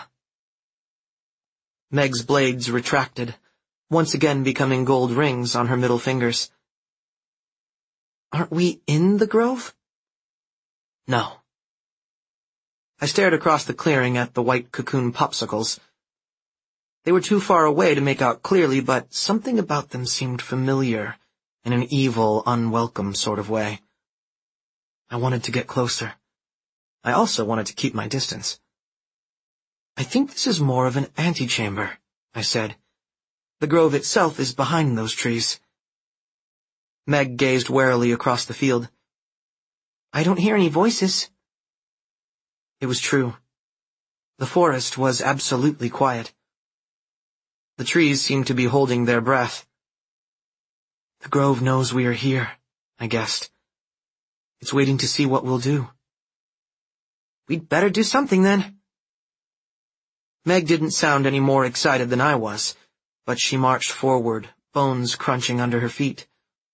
Meg's blades retracted, once again becoming gold rings on her middle fingers. "Aren't we in the grove?" "No." I stared across the clearing at the white cocoon popsicles. They were too far away to make out clearly, but something about them seemed familiar in an evil, unwelcome sort of way. I wanted to get closer. I also wanted to keep my distance. "I think this is more of an antechamber," I said. "The grove itself is behind those trees." Meg gazed warily across the field. "I don't hear any voices." It was true. The forest was absolutely quiet. The trees seemed to be holding their breath. "The grove knows we are here," I guessed. "It's waiting to see what we'll do." "We'd better do something then." Meg didn't sound any more excited than I was, but she marched forward, bones crunching under her feet.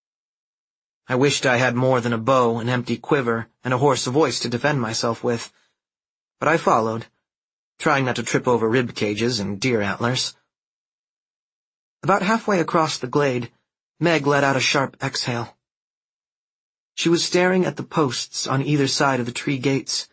I wished I had more than a bow, an empty quiver, and a hoarse voice to defend myself with, but I followed, trying not to trip over rib cages and deer antlers. About halfway across the glade, Meg let out a sharp exhale. She was staring at the posts on either side of the tree gates.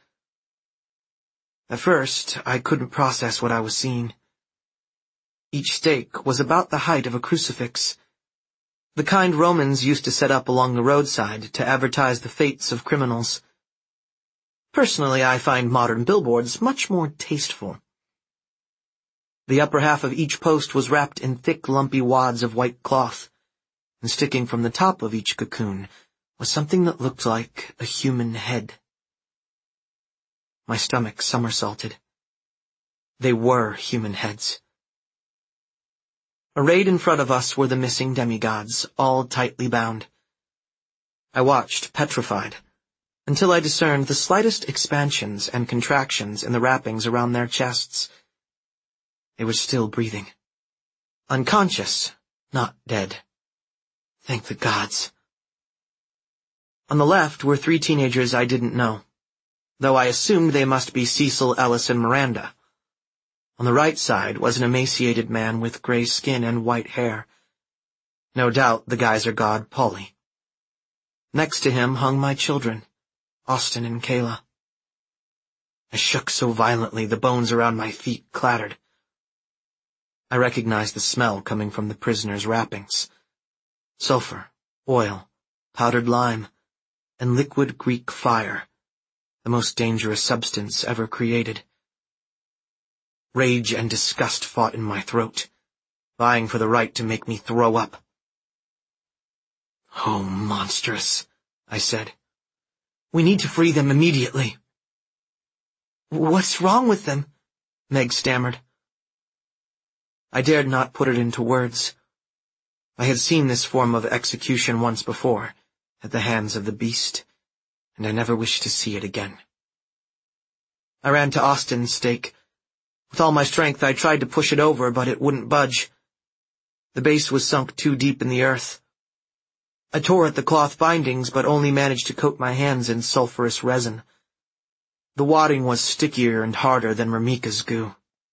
At first, I couldn't process what I was seeing. Each stake was about the height of a crucifix, the kind Romans used to set up along the roadside to advertise the fates of criminals. Personally, I find modern billboards much more tasteful. The upper half of each post was wrapped in thick, lumpy wads of white cloth, and sticking from the top of each cocoon was something that looked like a human head. My stomach somersaulted. They were human heads. Arrayed in front of us were the missing demigods, all tightly bound. I watched, petrified, until I discerned the slightest expansions and contractions in the wrappings around their chests. They were still breathing. Unconscious, not dead. Thank the gods. On the left were 3 teenagers I didn't know, though I assumed they must be Cecil, Ellis, and Miranda. On the right side was an emaciated man with gray skin and white hair. No doubt the geyser god Polly. Next to him hung my children, Austin and Kayla. I shook so violently the bones around my feet clattered. I recognized the smell coming from the prisoners' wrappings. Sulfur, oil, powdered lime, and liquid Greek fire, the most dangerous substance ever created. Rage and disgust fought in my throat, vying for the right to make me throw up. "Oh, monstrous," I said. "We need to free them immediately." "What's wrong with them?" Meg stammered. I dared not put it into words. I had seen this form of execution once before, at the hands of the beast, and I never wished to see it again. I ran to Austin's stake. With all my strength I tried to push it over, but it wouldn't budge. The base was sunk too deep in the earth. I tore at the cloth bindings, but only managed to coat my hands in sulphurous resin. The wadding was stickier and harder than Ramika's goo.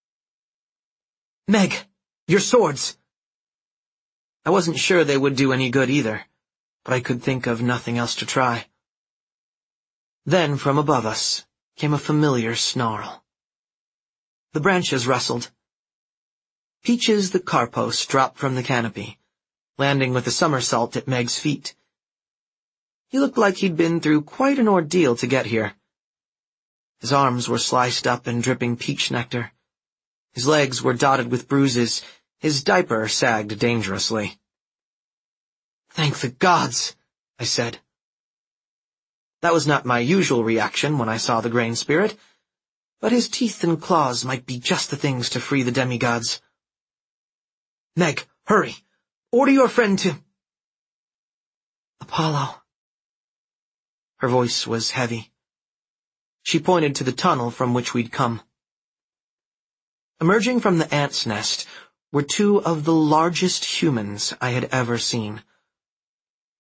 "Meg, your swords!" I wasn't sure they would do any good either, but I could think of nothing else to try. Then, from above us, came a familiar snarl. The branches rustled. Peaches the carpos dropped from the canopy, landing with a somersault at Meg's feet. He looked like he'd been through quite an ordeal to get here. His arms were sliced up and dripping peach nectar. His legs were dotted with bruises. His diaper sagged dangerously. "Thank the gods," I said. That was not my usual reaction when I saw the grain spirit, but his teeth and claws might be just the things to free the demigods. "Meg, hurry! Order your friend to—" "Apollo." Her voice was heavy. She pointed to the tunnel from which we'd come. Emerging from the ant's nest were 2 of the largest humans I had ever seen.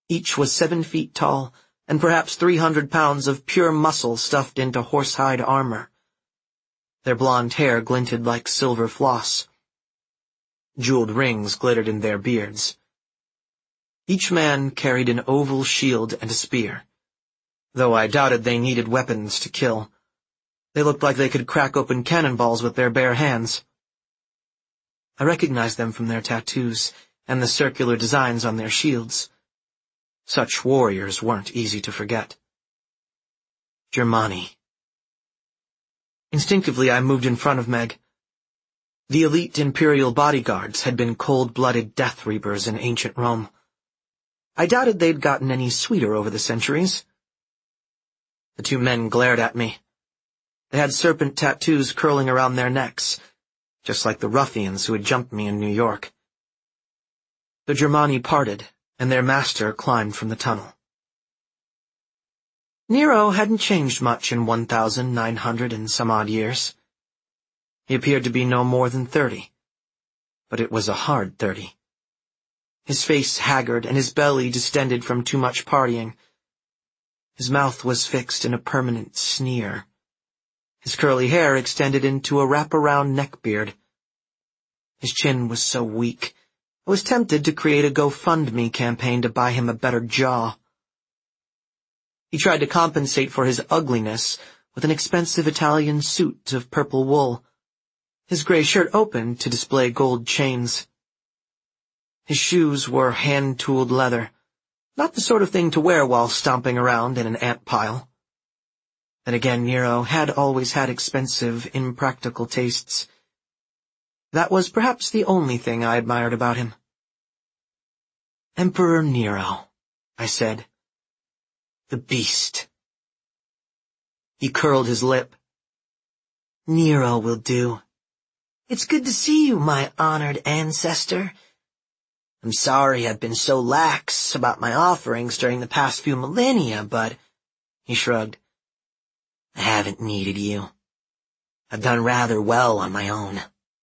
Each was 7 feet tall, and perhaps 300 pounds of pure muscle stuffed into horsehide armor. Their blonde hair glinted like silver floss. Jeweled rings glittered in their beards. Each man carried an oval shield and a spear, though I doubted they needed weapons to kill. They looked like they could crack open cannonballs with their bare hands. I recognized them from their tattoos and the circular designs on their shields. Such warriors weren't easy to forget. Germani. Instinctively, I moved in front of Meg. The elite imperial bodyguards had been cold-blooded death reapers in ancient Rome. I doubted they'd gotten any sweeter over the centuries. The two men glared at me. They had serpent tattoos curling around their necks, just like the ruffians who had jumped me in New York. The Germani parted, and their master climbed from the tunnel. Nero hadn't changed much in 1,900 and some odd years. He appeared to be no more than 30, but it was a hard 30. His face haggard and his belly distended from too much partying. His mouth was fixed in a permanent sneer. His curly hair extended into a wrap-around neckbeard. His chin was so weak, I was tempted to create a GoFundMe campaign to buy him a better jaw. He tried to compensate for his ugliness with an expensive Italian suit of purple wool, his gray shirt open to display gold chains. His shoes were hand-tooled leather, not the sort of thing to wear while stomping around in an ant pile. Then again, Nero had always had expensive, impractical tastes. That was perhaps the only thing I admired about him. Emperor Nero, I said. The beast. He curled his lip. Nero will do. It's good to see you, my honored ancestor. I'm sorry I've been so lax about my offerings during the past few millennia, but, he shrugged, I haven't needed you. I've done rather well on my own.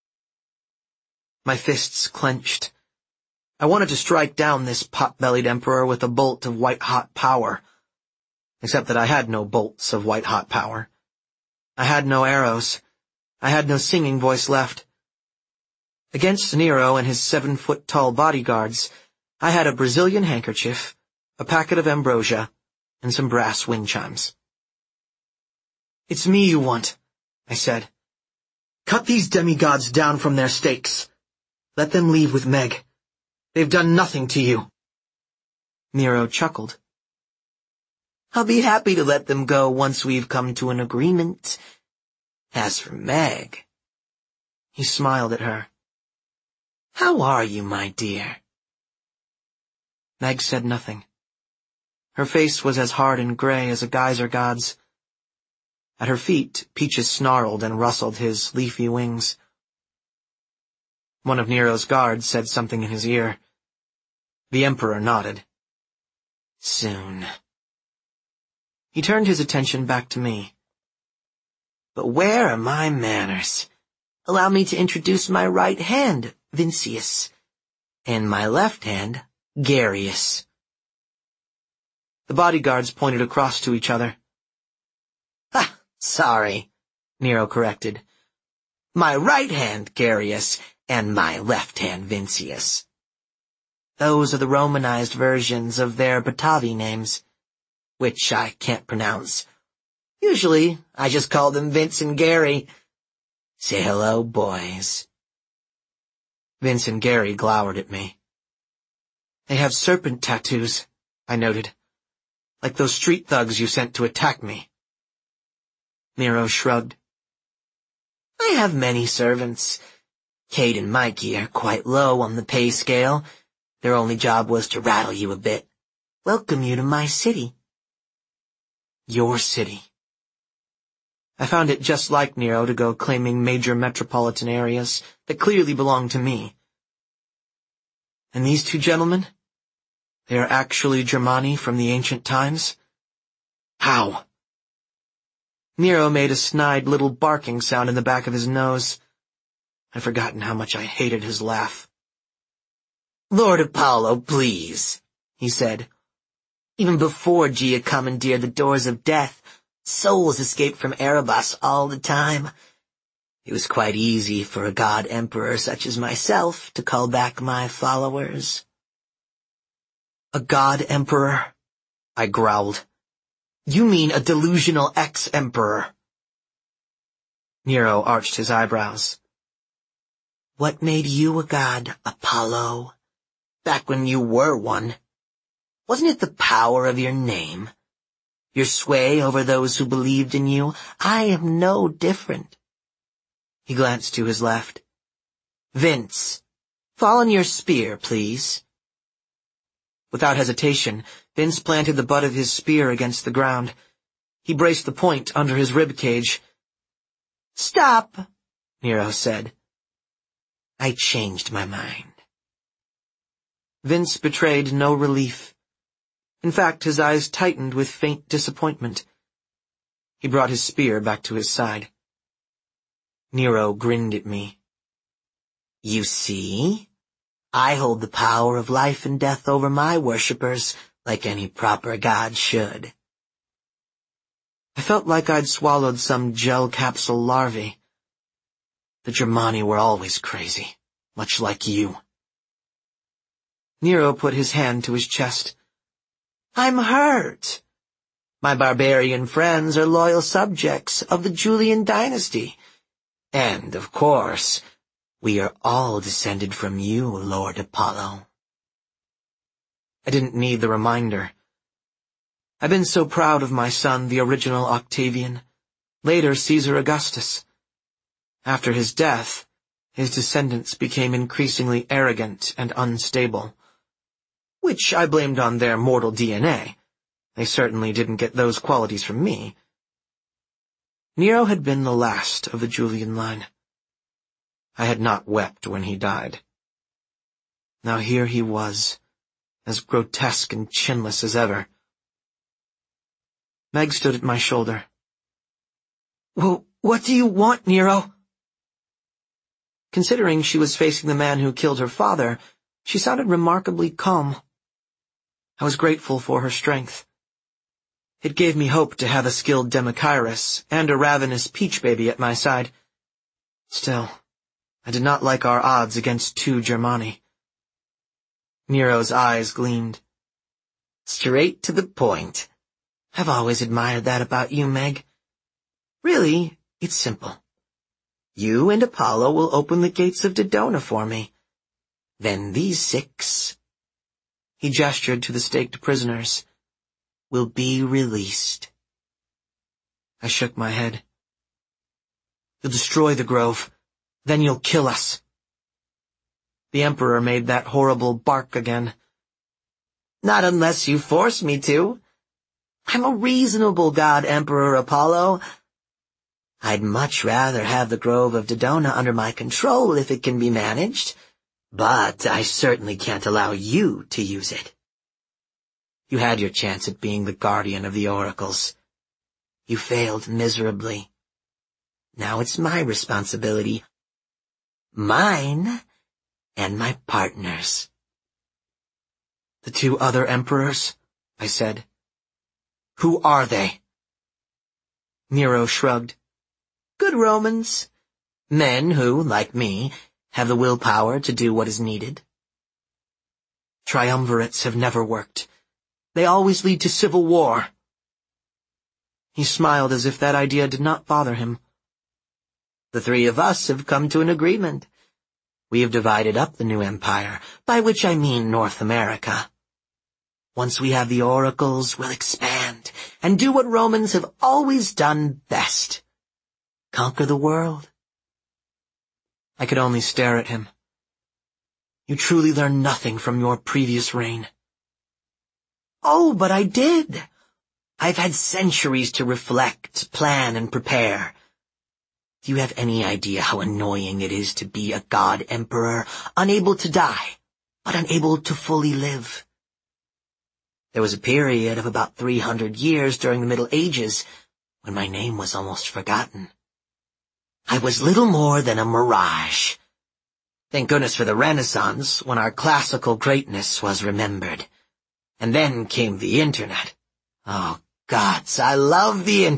My fists clenched. I wanted to strike down this pot-bellied emperor with a bolt of white-hot power, except that I had no bolts of white-hot power. I had no arrows. I had no singing voice left. Against Nero and his 7-foot-tall bodyguards, I had a Brazilian handkerchief, a packet of ambrosia, and some brass wind chimes. It's me you want, I said. Cut these demigods down from their stakes. Let them leave with Meg. They've done nothing to you. Nero chuckled. I'll be happy to let them go once we've come to an agreement. As for Meg... He smiled at her. How are you, my dear? Meg said nothing. Her face was as hard and gray as a geyser god's. At her feet, Peaches snarled and rustled his leafy wings. One of Nero's guards said something in his ear. The Emperor nodded. Soon. He turned his attention back to me. But where are my manners? Allow me to introduce my right hand, Vincius, and my left hand, Garius. The bodyguards pointed across to each other. Ha! Sorry, Nero corrected. My right hand, Garius, and my left hand, Vincius. Those are the Romanized versions of their Batavi names, which I can't pronounce. Usually, I just call them Vince and Gary. Say hello, boys. Vince and Gary glowered at me. They have serpent tattoos, I noted, like those street thugs you sent to attack me. Nero shrugged. I have many servants. Kate and Mikey are quite low on the pay scale. Their only job was to rattle you a bit. Welcome you to my city. Your city. I found it just like Nero to go claiming major metropolitan areas that clearly belonged to me. And these two gentlemen? They are actually Germani from the ancient times? How? Nero made a snide little barking sound in the back of his nose. I'd forgotten how much I hated his laugh. Lord Apollo, please, he said, Even before Gia commandeered the doors of death, souls escaped from Erebus all the time. It was quite easy for a god emperor such as myself to call back my followers. A god emperor? I growled. You mean a delusional ex-emperor? Nero arched his eyebrows. What made you a god, Apollo? Back when you were one. Wasn't it the power of your name? Your sway over those who believed in you? I am no different. He glanced to his left. Vince, fall on your spear, please. Without hesitation, Vince planted the butt of his spear against the ground. He braced the point under his rib cage. Stop, Nero said. I changed my mind. Vince betrayed no relief. In fact, his eyes tightened with faint disappointment. He brought his spear back to his side. Nero grinned at me. You see? I hold the power of life and death over my worshippers, like any proper god should. I felt like I'd swallowed some gel capsule larvae. The Germani were always crazy, much like you. Nero put his hand to his chest. I'm hurt. My barbarian friends are loyal subjects of the Julian dynasty. And, of course, we are all descended from you, Lord Apollo. I didn't need the reminder. I've been so proud of my son, the original Octavian, later Caesar Augustus. After his death, his descendants became increasingly arrogant and unstable, which I blamed on their mortal DNA. They certainly didn't get those qualities from me. Nero had been the last of the Julian line. I had not wept when he died. Now here he was, as grotesque and chinless as ever. Meg stood at my shoulder. Well, what do you want, Nero? Considering she was facing the man who killed her father, she sounded remarkably calm. I was grateful for her strength. It gave me hope to have a skilled Demochiris and a ravenous peach baby at my side. Still, I did not like our odds against two Germani. Nero's eyes gleamed. Straight to the point. I've always admired that about you, Meg. Really, it's simple. You and Apollo will open the gates of Dodona for me. Then these 6, he gestured to the staked prisoners, will be released. I shook my head. You'll destroy the grove, then you'll kill us. The Emperor made that horrible bark again. Not unless you force me to. I'm a reasonable god, Emperor Apollo. I'd much rather have the Grove of Dodona under my control if it can be managed, but I certainly can't allow you to use it. You had your chance at being the guardian of the oracles. You failed miserably. Now it's my responsibility. Mine and my partners. The 2 other emperors, I said. Who are they? Nero shrugged. Good Romans. Men who, like me, have the willpower to do what is needed. Triumvirates have never worked. They always lead to civil war. He smiled as if that idea did not bother him. The 3 of us have come to an agreement. We have divided up the new empire, by which I mean North America. Once we have the oracles, we'll expand and do what Romans have always done best. Conquer the world. I could only stare at him. You truly learned nothing from your previous reign. Oh, but I did. I've had centuries to reflect, plan, and prepare. Do you have any idea how annoying it is to be a god emperor, unable to die, but unable to fully live? There was a period of about 300 years during the Middle Ages when my name was almost forgotten. I was little more than a mirage. Thank goodness for the Renaissance, when our classical greatness was remembered. And then came the internet. Oh, gods, I love the internet.